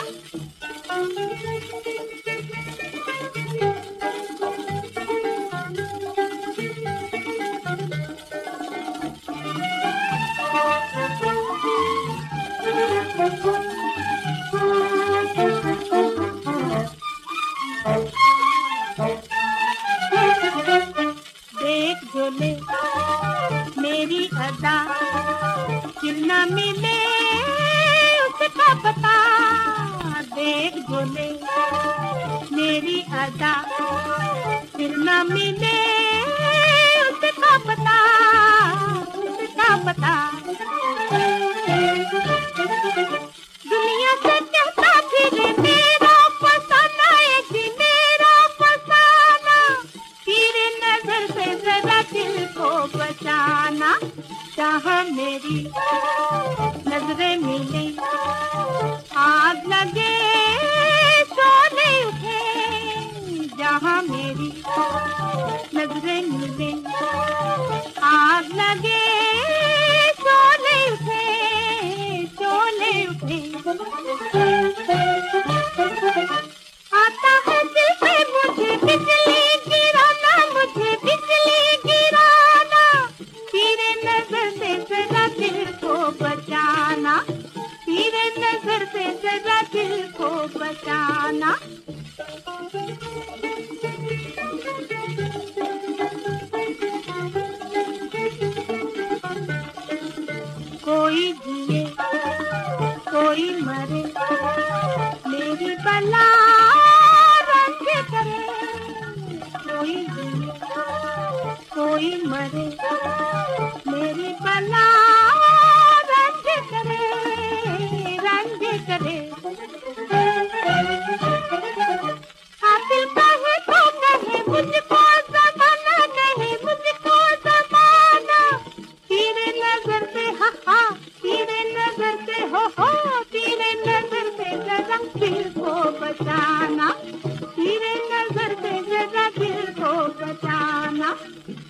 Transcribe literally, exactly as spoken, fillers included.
देख झोले मेरी अदा, फिर न मिले उसका पता। देख झोले मेरी अदा, फिर न मिले उसका पता, उसका पता। दुनिया से कहता फिर मेरा फसाना, एक मेरा फसाना। तेरे नजर से जरा दिल को बचाना। जहाँ मेरी नजरें मिले आग लगे शोले उठे। जहाँ मेरी नजरें मिले आग लगे शोले उठे, शोले उठे। आता है दिल पे मुझे बिजली गिराना, मुझे बिजली गिराना। तेरे नजर से जरा दिल को बचाना, तेरे नजर से जरा दिल को बचाना। कोई जिए कोई मरे, मेरी बला रंग करे। कोई जिए कोई मरे, मेरी बला रंग करे, रंग करे। कातिल कहे तो कहे मुझको ज़माना, कहे मुझको ज़माना। तेरे नजर से हा हा, तेरे नजर से हो हो, तेरे नजर से जरा दिल को बचाना, तेरे नजर से जरा दिल को बचाना।